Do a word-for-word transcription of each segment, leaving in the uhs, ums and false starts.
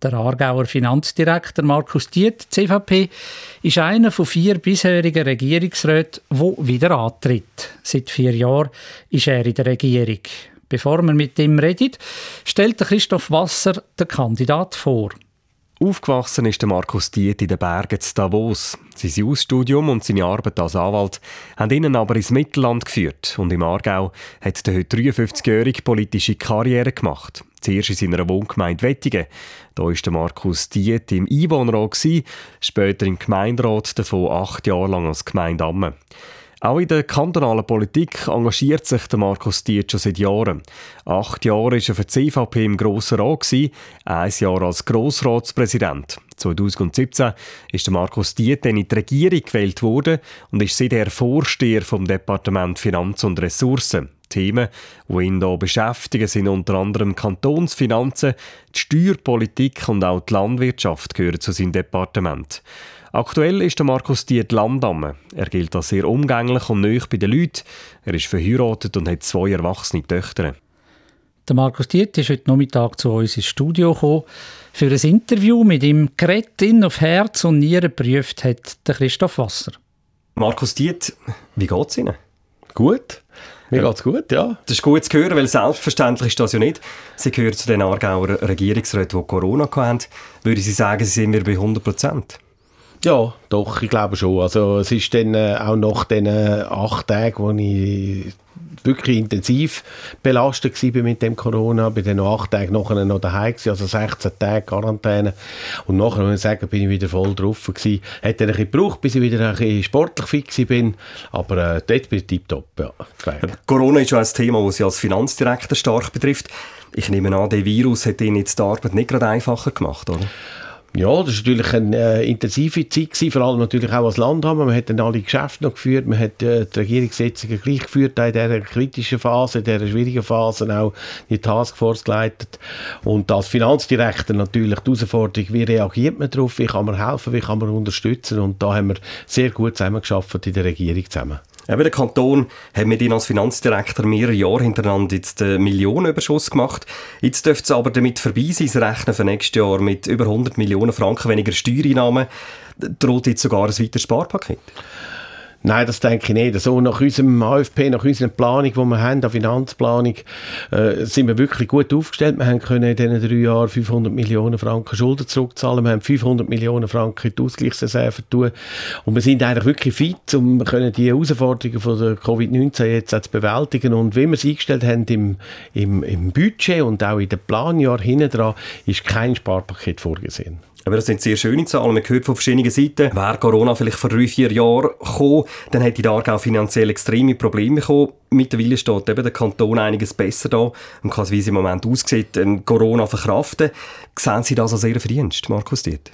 Der Aargauer Finanzdirektor Markus Diet, C V P, ist einer von vier bisherigen Regierungsräten, der wieder antritt. Seit vier Jahren ist er in der Regierung. Bevor wir mit ihm reden, stellt Christoph Wasser den Kandidat vor. Aufgewachsen ist Markus Diet in den Bergen zu Davos. Sein Ausstudium und seine Arbeit als Anwalt haben ihn aber ins Mittelland geführt. Und im Aargau hat der heute dreiundfünfzigjährige politische Karriere gemacht. Zuerst in seiner Wohngemeinde Wettingen. Da war Markus Diet im Einwohnerrat, später im Gemeinderat, davon acht Jahre lang als Gemeindeamme. Auch in der kantonalen Politik engagiert sich der Markus Diet schon seit Jahren. Acht Jahre war er für die C V P im Grossen Rat, ein Jahr als Grossratspräsident. zweitausendsiebzehn ist der Markus Diet dann in die Regierung gewählt worden und ist seither Vorsteher vom Departement Finanz und Ressourcen. Themen, die ihn hier beschäftigen, sind unter anderem Kantonsfinanzen, die Steuerpolitik und auch die Landwirtschaft gehören zu seinem Departement. Aktuell ist der Markus Diet Landamme. Er gilt als sehr umgänglich und nahe bei den Leuten. Er ist verheiratet und hat zwei erwachsene Töchter. Der Markus Diet ist heute Nachmittag zu uns ins Studio gekommen. Für ein Interview mit ihm Gerät auf Herz und Nieren geprüft hat der Christoph Wasser. Markus Diet, wie geht es Ihnen? Gut. Mir geht's gut, ja. Das ist gut zu hören, weil selbstverständlich ist das ja nicht. Sie gehören zu den Aargauer Regierungsräten, die Corona hatten. Würden Sie sagen, Sie sind wir bei hundert Prozent? Ja, doch, ich glaube schon. Also es ist dann äh, auch nach den äh, acht Tagen, wo ich wirklich intensiv belastet war mit dem Corona, bei den acht Tagen nachher noch daheim gewesen, also sechzehn Tage Quarantäne. Und nachher, muss ich sagen, bin ich wieder voll drauf gewesen. Hat dann ein bisschen gebraucht, bis ich wieder ein bisschen sportlich fit bin. Aber äh, dort bin ich tipptopp, ja. Corona ist ja ein Thema, das Sie als Finanzdirektor stark betrifft. Ich nehme an, der Virus hat Ihnen jetzt die Arbeit nicht gerade einfacher gemacht, oder? Ja, das war natürlich eine äh, intensive Zeit gewesen, vor allem natürlich auch als Landhammer. Man hat dann alle Geschäfte noch geführt, man hat äh, die Regierungssitzungen gleich geführt, auch in dieser kritischen Phase, in dieser schwierigen Phase auch die Taskforce geleitet. Und als Finanzdirektor natürlich die Herausforderung, wie reagiert man darauf, wie kann man helfen, wie kann man unterstützen, und da haben wir sehr gut zusammengearbeitet in der Regierung zusammen. Eben, der Kanton hat mit Ihnen als Finanzdirektor mehrere Jahre hintereinander jetzt einen Millionenüberschuss gemacht. Jetzt dürfte es aber damit vorbei sein, Sie rechnen für nächstes Jahr mit über hundert Millionen Franken weniger Steuereinnahmen. Droht jetzt sogar ein weiteres Sparpaket? Nein, das denke ich nicht. So nach unserem A F P, nach unserer Planung, die wir haben, der Finanzplanung, äh, sind wir wirklich gut aufgestellt. Wir haben können in diesen drei Jahren fünfhundert Millionen Franken Schulden zurückzahlen. Wir haben fünfhundert Millionen Franken in die Ausgleichsreserve tun. Und wir sind eigentlich wirklich fit, um wir können die Herausforderungen von der Covid neunzehn jetzt auch zu bewältigen. Und wie wir es eingestellt haben im, im, im Budget und auch in den Planjahren hinten dran, ist kein Sparpaket vorgesehen. Aber das sind sehr schöne Zahlen. Man hört von verschiedenen Seiten, wäre Corona vielleicht vor drei, vier Jahren gekommen, dann hätte der Aargau finanziell extreme Probleme bekommen. Mittlerweile steht eben der Kanton einiges besser da und kann, wie es im Moment aussieht, Corona verkraften. Sehen Sie das als Ihren Verdienst, Markus Diet?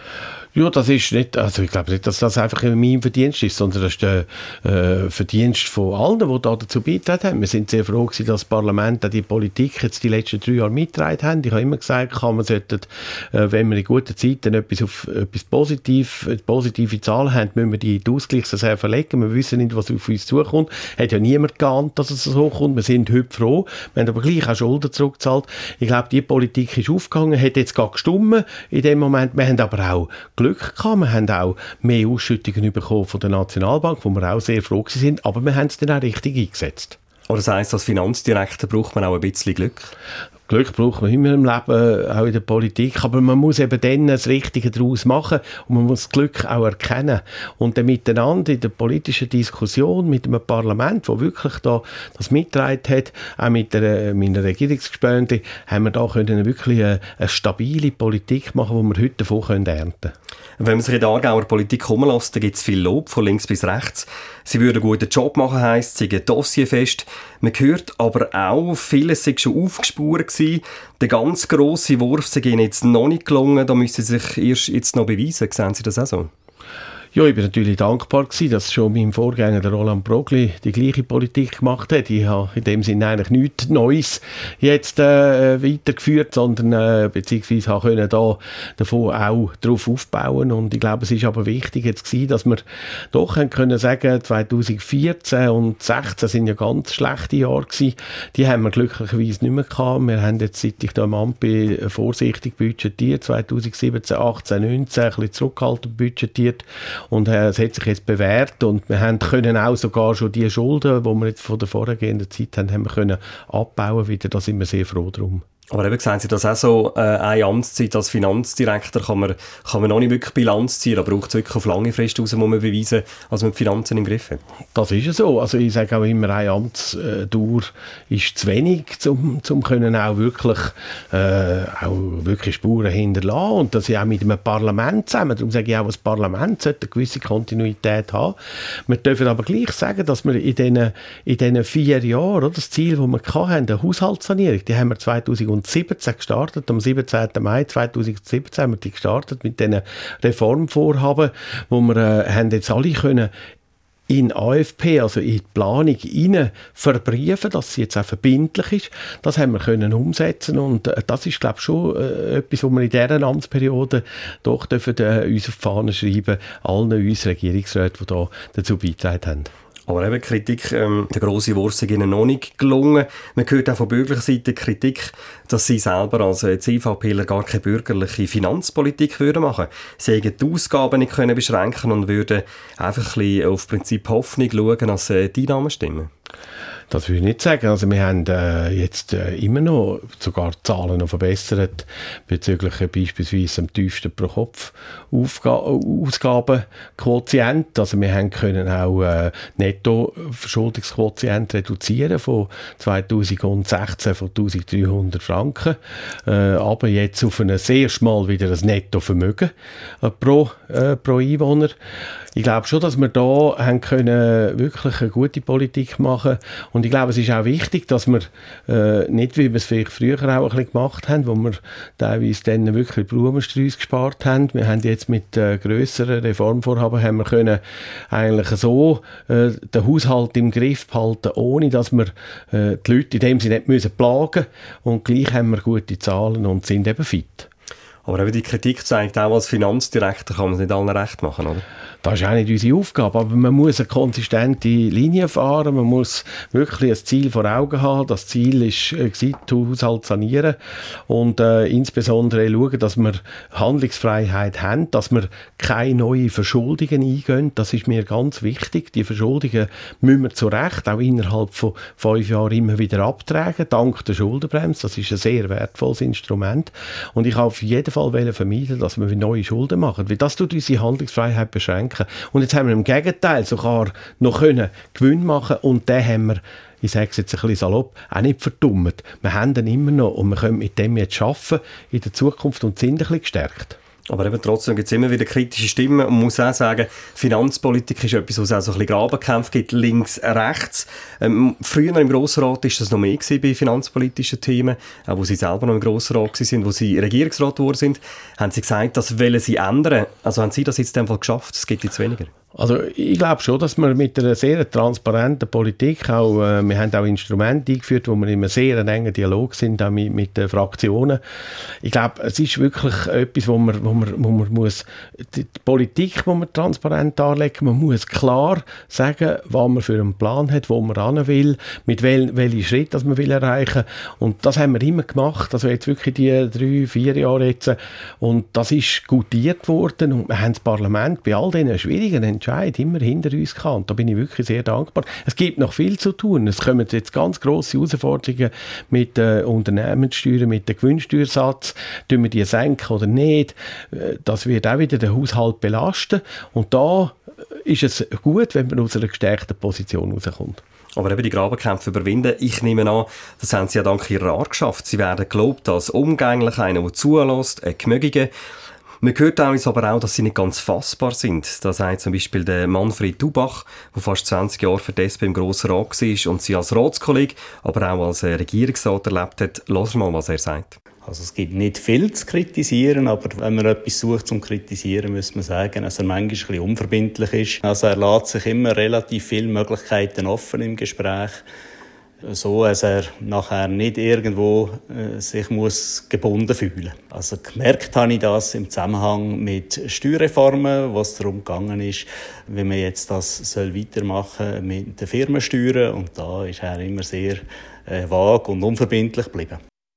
Ja, das ist nicht, also ich glaube nicht, dass das einfach mein Verdienst ist, sondern das ist der äh, Verdienst von allen, die da dazu beigetragen haben. Wir sind sehr froh gewesen, dass das Parlament auch die Politik jetzt die letzten drei Jahre mitgetragen haben. Ich habe immer gesagt, kann man sollte, äh, wenn wir in guten Zeiten etwas auf etwas Positiv, positive Zahlen haben, müssen wir die in die Ausgleichsreserve verlegen. Wir wissen nicht, was auf uns zukommt. Hat ja niemand geahnt, dass es so kommt. Wir sind heute froh. Wir haben aber gleich auch Schulden zurückgezahlt. Ich glaube, die Politik ist aufgegangen, hat jetzt gar gestummen in dem Moment. Wir haben aber auch Glück gehabt. Wir haben auch mehr Ausschüttungen bekommen von der Nationalbank, wo wir auch sehr froh sind, aber wir haben es dann auch richtig eingesetzt. Oder das heisst, als Finanzdirektor braucht man auch ein bisschen Glück? Glück braucht man immer im Leben, auch in der Politik, aber man muss eben dann das Richtige daraus machen und man muss das Glück auch erkennen. Und dann miteinander in der politischen Diskussion mit einem Parlament, das wirklich da das mitgetragen hat, auch mit der, mit der Regierungsgespönte, haben wir da können wirklich eine, eine stabile Politik machen, die wir heute davon ernten können. Wenn man sich in der Aargauer Politik umlässt, dann gibt es viel Lob von links bis rechts. Sie würden einen guten Job machen, heisst, sie sind dossierfest. Man hört aber auch, vieles sei schon aufgespürt gewesen. Der ganz grosse Wurf sei ihnen jetzt noch nicht gelungen, da müssen sie sich erst jetzt noch beweisen. Sehen Sie das auch so? Ja, ich bin natürlich dankbar gewesen, dass schon mein Vorgänger, der Roland Brogli, die gleiche Politik gemacht hat. Ich habe in dem Sinne eigentlich nichts Neues jetzt äh, weitergeführt, sondern äh, beziehungsweise habe können da davon auch darauf aufbauen. Und ich glaube, es ist aber wichtig jetzt gewesen, dass wir doch haben können sagen, zweitausendvierzehn und zweitausendsechzehn sind ja ganz schlechte Jahre gewesen. Die haben wir glücklicherweise nicht mehr gehabt. Wir haben jetzt, seit ich da im Amt bin, vorsichtig budgetiert, zweitausendsiebzehn, achtzehn, neunzehn, ein bisschen zurückhaltend budgetiert. Und äh, es hat sich jetzt bewährt und wir haben können auch sogar schon die Schulden, die wir jetzt von der vorhergehenden Zeit haben, haben wir können abbauen wieder. Da sind wir sehr froh drum. Aber eben sehen Sie das auch so, äh, eine Amtszeit als Finanzdirektor kann man, kann man noch nicht wirklich Bilanz ziehen, da braucht es wirklich auf lange Frist raus, muss man beweisen, dass man die Finanzen im Griff hat. Das ist ja so. Also ich sage auch immer, eine Amtsdauer ist zu wenig, um zum können auch wirklich, äh, auch wirklich Spuren hinterlassen. Und das ist auch mit dem Parlament zusammen. Darum sage ich auch, das Parlament sollte eine gewisse Kontinuität haben. Wir dürfen aber gleich sagen, dass wir in diesen, in diesen vier Jahren, oder, das Ziel, das wir hatten, der Haushaltssanierung, die haben wir zweitausendsiebzehn gestartet. Am siebenzehnten Mai zweitausendsiebzehn haben wir die gestartet mit diesen Reformvorhaben, wo wir äh, haben jetzt alle können in A F P, also in die Planung hinein verbriefen, dass sie jetzt auch verbindlich ist. Das haben wir können umsetzen und äh, das ist, glaube ich, schon äh, etwas, was wir in dieser Amtsperiode doch dürfen, äh, uns auf die Fahne schreiben, allen uns Regierungsräten, die da dazu beigetragen haben. Aber eben Kritik, ähm, der grosse Wurf ist ihnen noch nicht gelungen. Man hört auch von bürgerlicher Seite Kritik, dass sie selber als CVPler gar keine bürgerliche Finanzpolitik würden machen. Sie hätten die Ausgaben nicht können beschränken und würden einfach ein bisschen auf Prinzip Hoffnung schauen, dass äh, die Einnahmen stimmen. Das würde ich nicht sagen. Also wir haben äh, jetzt äh, immer noch sogar die Zahlen noch verbessert bezüglich äh, beispielsweise dem tiefsten Pro-Kopf-Ausgabenquotient. Also wir haben können auch äh, Netto-Verschuldungsquotient reduzieren von zweitausendsechzehn von eintausenddreihundert Franken, äh, aber jetzt auf ein sehr schmal wieder ein Nettovermögen äh, pro, äh, pro Einwohner. Ich glaube schon, dass wir da haben können wirklich eine gute Politik machen. Und ich glaube, es ist auch wichtig, dass wir äh, nicht, wie wir es vielleicht früher auch ein bisschen gemacht haben, wo wir teilweise dann wirklich Blumensträuße gespart haben. Wir haben jetzt mit äh, grösseren Reformvorhaben haben wir können eigentlich so äh, den Haushalt im Griff behalten, ohne dass wir äh, die Leute in dem Sinne nicht müssen plagen. Und gleich haben wir gute Zahlen und sind eben fit. Aber eben die Kritik zeigt auch, als Finanzdirektor kann man es nicht allen recht machen, oder? Das ist auch nicht unsere Aufgabe, aber man muss eine konsistente Linie fahren, man muss wirklich ein Ziel vor Augen haben. Das Ziel ist, äh, den Haushalt sanieren und äh, insbesondere schauen, dass wir Handlungsfreiheit haben, dass wir keine neuen Verschuldungen eingehen. Das ist mir ganz wichtig. Die Verschuldungen müssen wir zu Recht auch innerhalb von fünf Jahren immer wieder abtragen, dank der Schuldenbremse. Das ist ein sehr wertvolles Instrument. Und ich habe auf jeden Fall vermeiden, dass wir neue Schulden machen, weil das tut unsere Handlungsfreiheit beschränken. Und jetzt haben wir im Gegenteil sogar noch können Gewinn machen und den haben wir, ich sage es jetzt ein bisschen salopp, auch nicht verdummt. Wir haben den immer noch und wir können mit dem jetzt arbeiten in der Zukunft und sind ein bisschen gestärkt. Aber eben trotzdem gibt es immer wieder kritische Stimmen und man muss auch sagen, Finanzpolitik ist etwas, wo es auch so ein bisschen Grabenkämpfe gibt, links, rechts. Ähm, früher im Grossrat war das noch mehr gewesen bei finanzpolitischen Themen, auch wo Sie selber noch im Grossrat waren, wo Sie Regierungsrat geworden sind, haben Sie gesagt, das wollen Sie ändern. Also haben Sie das jetzt in dem Fall geschafft? Es gibt jetzt weniger. Also ich glaube schon, dass wir mit einer sehr transparenten Politik auch, äh, wir haben auch Instrumente eingeführt, wo wir in einem sehr engen Dialog sind, auch mit, mit den Fraktionen. Ich glaube, es ist wirklich etwas, wo man, wo man, wo man muss, die Politik muss man transparent darlegen, man muss klar sagen, was man für einen Plan hat, wo man ran will, mit wel, welchen Schritt das man will erreichen. Und das haben wir immer gemacht, also jetzt wirklich die drei, vier Jahre jetzt. Und das ist gutiert worden und wir haben das Parlament bei all diesen schwierigen Entscheidungen immer hinter uns gehabt. Und da bin ich wirklich sehr dankbar. Es gibt noch viel zu tun. Es kommen jetzt ganz grosse Herausforderungen mit den Unternehmenssteuern, mit dem Gewinnsteuersatz. Tun wir die senken oder nicht? Das wird auch wieder den Haushalt belasten. Und da ist es gut, wenn man aus einer gestärkten Position rauskommt. Aber eben die Grabenkämpfe überwinden, ich nehme an, das haben Sie ja dank Ihrer Art geschafft. Sie werden gelobt als umgänglich, einer, der zulässt, ein Gemögiger. Man hört teilweise aber auch, dass sie nicht ganz fassbar sind. Da sagt zum Beispiel der Manfred Dubach, der fast zwanzig Jahre für die S P im Grossen Rat war und sie als Ratskollege, aber auch als Regierungsrat erlebt hat. Lass mal, was er sagt. Also es gibt nicht viel zu kritisieren, aber wenn man etwas sucht zum Kritisieren, muss man sagen, dass er manchmal ein bisschen unverbindlich ist. Also er lässt sich immer relativ viele Möglichkeiten offen im Gespräch, so dass er nachher nicht irgendwo äh, sich muss gebunden fühlen. Also gemerkt habe ich das im Zusammenhang mit Steuerreformen, wo es darum gegangen ist, wie man jetzt das soll weitermachen mit den Firmensteuern. Und da ist er immer sehr äh, vage und unverbindlich geblieben.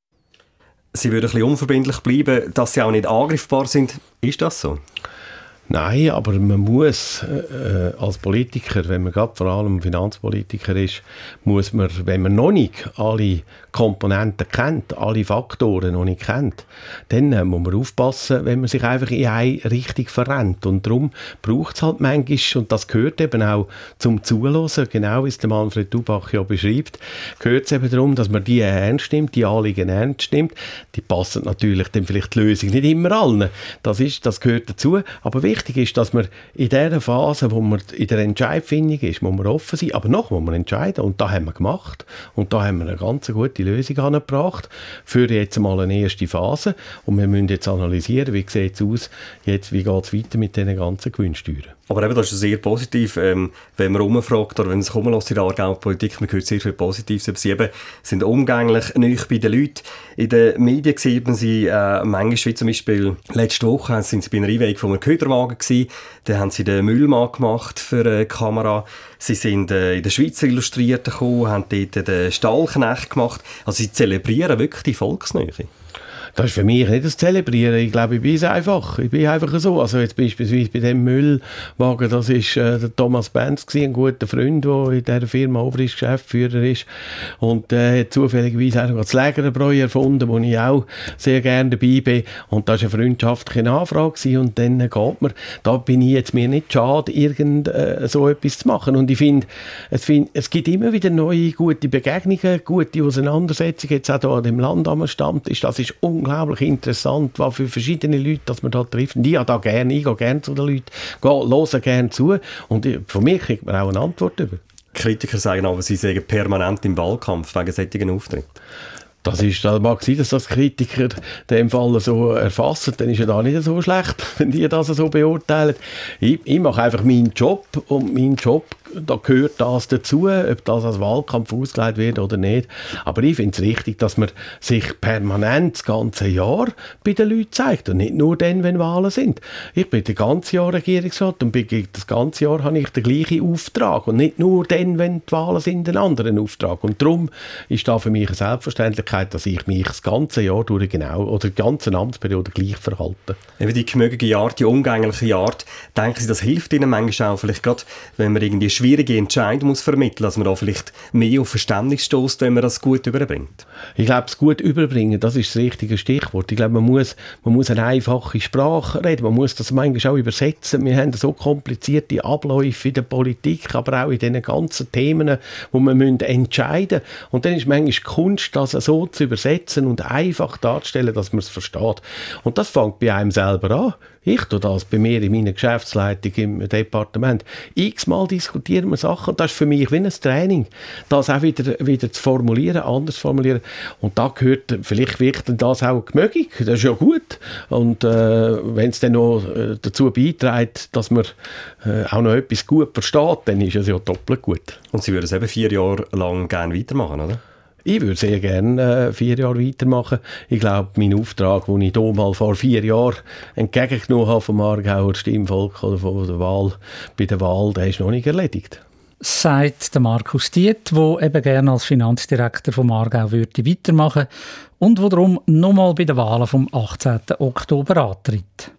Sie würden ein bisschen unverbindlich bleiben, dass Sie auch nicht angreifbar sind. Ist das so? Nein, aber man muss äh, als Politiker, wenn man gerade vor allem Finanzpolitiker ist, muss man, wenn man noch nicht alle Komponenten kennt, alle Faktoren noch nicht kennt, dann äh, muss man aufpassen, wenn man sich einfach in eine Richtung verrennt. Und darum braucht es halt manchmal, und das gehört eben auch zum Zuhören, genau wie es der Manfred Dubach ja beschreibt, gehört es eben darum, dass man die ernst nimmt, die Anliegen ernst nimmt. Die passen natürlich dann vielleicht die Lösung nicht immer allen. Das, ist, das gehört dazu. Aber wichtig ist, dass man in der Phase, wo man in der Entscheidfindung ist, muss man offen sein, aber noch muss man entscheiden. Und da haben wir gemacht. Und da haben wir eine ganz gute Lösung angebracht für jetzt mal eine erste Phase. Und wir müssen jetzt analysieren, wie sieht es aus, jetzt, wie geht es weiter mit diesen ganzen Gewinnsteuern. Aber eben, das ist sehr positiv, ähm, wenn man umfragt oder wenn man sich umlässt in der Aargauer Politik, man hört sehr viel Positives, aber sie eben sind umgänglich, nicht bei den Leuten. In den Medien sieht man sie äh, manchmal, wie zum Beispiel letzte Woche sind sie bei einer Einweihung von einem Köderwagen gewesen, da haben sie den Müllmann gemacht für eine Kamera, sie sind äh, in der Schweizer Illustrierten gekommen, haben dort den Stallknecht gemacht, also sie zelebrieren wirklich die Volksnähe. Das ist für mich nicht das Zelebrieren. Ich glaube, ich bin es einfach. Ich bin einfach so. Also jetzt beispielsweise bei dem Müllwagen, das war äh, der Thomas Benz, ein guter Freund, der in dieser Firma Obrist Geschäftsführer ist. Und er äh, hat zufälligerweise auch das Lägerbräu erfunden, wo ich auch sehr gerne dabei bin. Und das war eine freundschaftliche Nachfrage. Und dann äh, geht man, da bin ich jetzt mir nicht schade, irgend äh, so etwas zu machen. Und ich finde, es, find, es gibt immer wieder neue, gute Begegnungen, gute Auseinandersetzungen. Jetzt auch hier an dem Land am Stammtisch. Das ist unglaublich interessant, was für verschiedene Leute dass man da trifft. Und ich gehe da gerne, ich gehe gerne zu den Leuten, gehe, höre gerne zu und von mir kriegt man auch eine Antwort über. Kritiker sagen aber, sie seien permanent im Wahlkampf wegen solchen Auftritten. Das ist, das mag sein, dass das Kritiker den Fall so erfassen, dann ist ja da nicht so schlecht, wenn die das so beurteilen. Ich, ich mache einfach meinen Job und mein Job, da gehört das dazu, ob das als Wahlkampf ausgelegt wird oder nicht. Aber ich finde es richtig, dass man sich permanent das ganze Jahr bei den Leuten zeigt und nicht nur dann, wenn Wahlen sind. Ich bin das ganze Jahr Regierungsrat und das ganze Jahr habe ich den gleichen Auftrag und nicht nur dann, wenn die Wahlen sind, einen anderen Auftrag. Und darum ist da für mich eine Selbstverständlichkeit, dass ich mich das ganze Jahr durch genau oder die ganze Amtsperiode gleich verhalte. Eben die gemögliche Art, die umgängliche Art, denken Sie, das hilft Ihnen manchmal auch, vielleicht gerade, wenn man irgendwie schwierige Entscheidungen muss vermitteln, dass man da vielleicht mehr auf Verständnis stößt, wenn man das gut überbringt? Ich glaube, das gut überbringen, das ist das richtige Stichwort. Ich glaube, man muss, man muss eine einfache Sprache reden, man muss das manchmal auch übersetzen. Wir haben so komplizierte Abläufe in der Politik, aber auch in diesen ganzen Themen, wo man entscheiden müssen. Und dann ist manchmal Kunst, das so zu übersetzen und einfach darzustellen, dass man es versteht. Und das fängt bei einem selber an. Ich tue das bei mir in meiner Geschäftsleitung im Departement. X-mal diskutieren wir Sachen. Das ist für mich wie ein Training. Das auch wieder, wieder zu formulieren, anders zu formulieren. Und da gehört, vielleicht wirkt das auch gemögig. Das ist ja gut. Und äh, wenn es dann noch äh, dazu beiträgt, dass man äh, auch noch etwas gut versteht, dann ist es ja doppelt gut. Und Sie würden es eben vier Jahre lang gerne weitermachen, oder? Ich würde sehr gerne äh, vier Jahre weitermachen. Ich glaube, mein Auftrag, den ich hier mal vor vier Jahren entgegengenommen habe vom Aargauer Stimmvolk oder von der Wahl, bei der Wahl, der ist noch nicht erledigt. Sagt der Markus Diet, der eben gerne als Finanzdirektor vom Aargau würde weitermachen und der darum nochmal bei den Wahlen vom achtzehnten Oktober antritt.